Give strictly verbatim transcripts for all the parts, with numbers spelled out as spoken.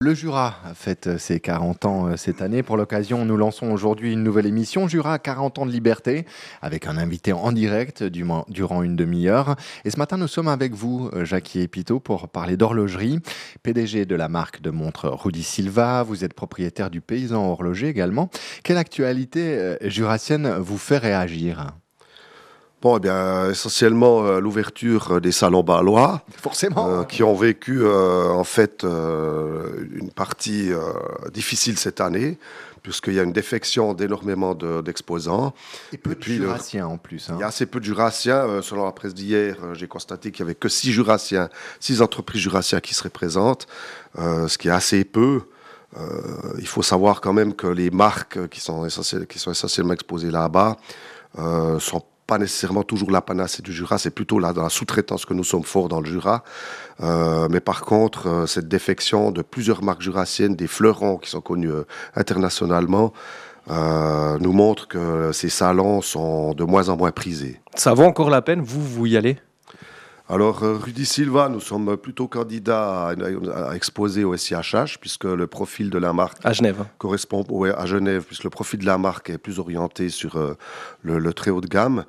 Le Jura fête ses quarante ans cette année. Pour l'occasion, nous lançons aujourd'hui une nouvelle émission, Jura quarante ans de liberté, avec un invité en direct du- durant une demi-heure. Et ce matin, nous sommes avec vous, Jackie Epito, pour parler d'horlogerie. P D G de la marque de montres Rudi Silva, vous êtes propriétaire du Paysan Horloger également. Quelle actualité euh, jurassienne vous fait réagir ? Bon, eh bien, essentiellement euh, l'ouverture des salons bâlois, Forcément. euh, qui ont vécu euh, en fait euh, une partie euh, difficile cette année, puisqu'il y a une défection d'énormément de- d'exposants. Et peu Et de puis, le- jurassiens en plus. hein. Il y a assez peu de jurassiens. Euh, selon la presse d'hier, euh, j'ai constaté qu'il n'y avait que six jurassiens, six entreprises jurassiens qui seraient présentes, euh, ce qui est assez peu. Euh, il faut savoir quand même que les marques qui sont, essentielles- qui sont essentiellement exposées là-bas euh, sont pas nécessairement toujours la panacée du Jura, c'est plutôt là dans la sous-traitance que nous sommes forts dans le Jura. Euh, mais par contre, euh, cette défection de plusieurs marques jurassiennes, des fleurons qui sont connus euh, internationalement, euh, nous montre que ces salons sont de moins en moins prisés. Ça vaut encore la peine, vous, vous y allez? Alors, euh, Rudi Silva, nous sommes plutôt candidats à, à exposer au S I H H, puisque le profil de la marque À Genève. correspond ouais, à Genève, puisque le profil de la marque est plus orienté sur euh, le, le très haut de gamme.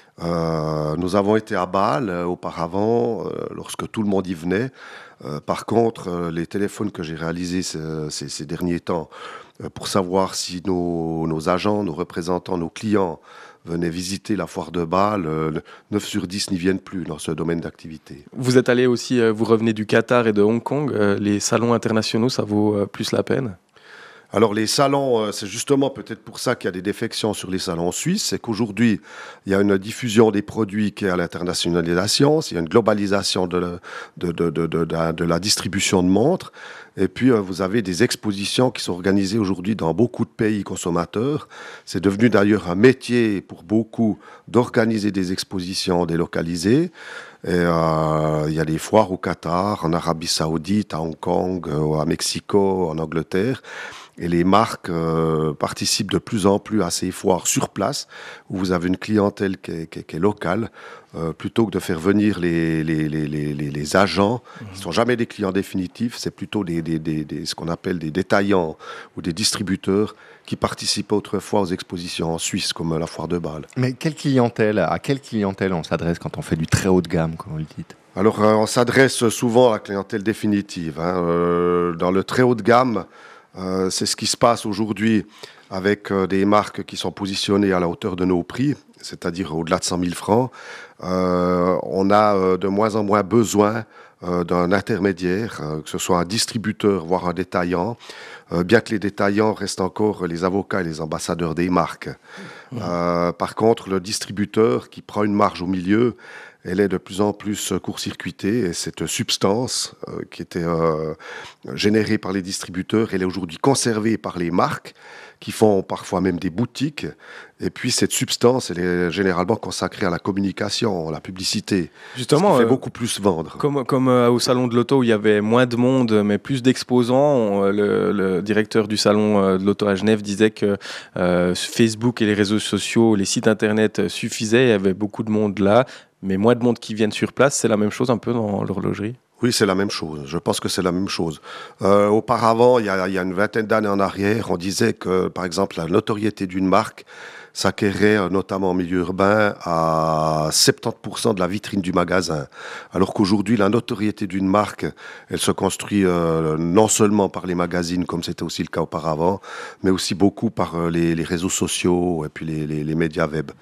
Euh, nous avons été à Bâle euh, auparavant, euh, lorsque tout le monde y venait. Euh, par contre, euh, les téléphones que j'ai réalisés ces, ces- ces derniers temps, euh, pour savoir si nos, nos agents, nos représentants, nos clients venaient visiter la foire de Bâle, euh, le neuf sur dix n'y viennent plus dans ce domaine d'activité. Vous êtes allé aussi, euh, vous revenez du Qatar et de Hong Kong. euh, les salons internationaux, ça vaut euh, plus la peine? Alors les salons, euh, c'est justement peut-être pour ça qu'il y a des défections sur les salons suisses, c'est qu'aujourd'hui, il y a une diffusion des produits qui est à l'internationalisation, il y a une globalisation de, la- de, de, de, de, de- de la distribution de montres, et puis euh, vous avez des expositions qui sont organisées aujourd'hui dans beaucoup de pays consommateurs. C'est devenu d'ailleurs un métier pour beaucoup d'organiser des expositions délocalisées. Et euh, il y a des foires au Qatar, en Arabie Saoudite, à Hong Kong, euh, à Mexico, en Angleterre. Et les marques euh, participent de plus en plus à ces foires sur place, où vous avez une clientèle qui est, qui est- qui est locale, euh, plutôt que de faire venir les, les, les, les, les- les agents, qui ne sont jamais des clients définitifs, c'est plutôt des, des, des, des- ce qu'on appelle des détaillants ou des distributeurs qui participaient autrefois aux expositions en Suisse, comme la foire de Bâle. Mais quelle clientèle, à quelle clientèle on s'adresse quand on fait du très haut de gamme, comme vous le dites ? Alors, euh, on s'adresse souvent à la clientèle définitive. hein. Euh, dans le très haut de gamme, euh, c'est ce qui se passe aujourd'hui avec euh, des marques qui sont positionnées à la hauteur de nos prix, c'est-à-dire au-delà de cent mille francs. Euh, on a euh, de moins en moins besoin euh, d'un intermédiaire, euh, que ce soit un distributeur, voire un détaillant, euh, bien que les détaillants restent encore les avocats et les ambassadeurs des marques. Euh, par contre, le distributeur qui prend une marge au milieu, elle est de plus en plus court-circuitée et cette substance euh, qui était euh, générée par les distributeurs, elle est aujourd'hui conservée par les marques qui font parfois même des boutiques. Et puis cette substance, elle est généralement consacrée à la communication, à la publicité, Justement, ce qui fait euh, beaucoup plus vendre. Comme, comme euh, au salon de l'auto où il y avait moins de monde mais plus d'exposants, on, euh, le, le directeur du salon euh, de l'auto à Genève disait que euh, Facebook et les réseaux sociaux, les sites internet euh, suffisaient, il y avait beaucoup de monde là, mais moins de monde qui viennent sur place. C'est la même chose un peu dans l'horlogerie? Oui, c'est la même chose. Je pense que c'est la même chose. Euh, auparavant, il y, a, il y a une vingtaine d'années en arrière, on disait que, par exemple, la notoriété d'une marque s'acquérait, euh, notamment en milieu urbain, à soixante-dix pour cent de la vitrine du magasin. Alors qu'aujourd'hui, la notoriété d'une marque, elle se construit euh, non seulement par les magazines, comme c'était aussi le cas auparavant, mais aussi beaucoup par euh, les, les réseaux sociaux et puis les, les, les médias web.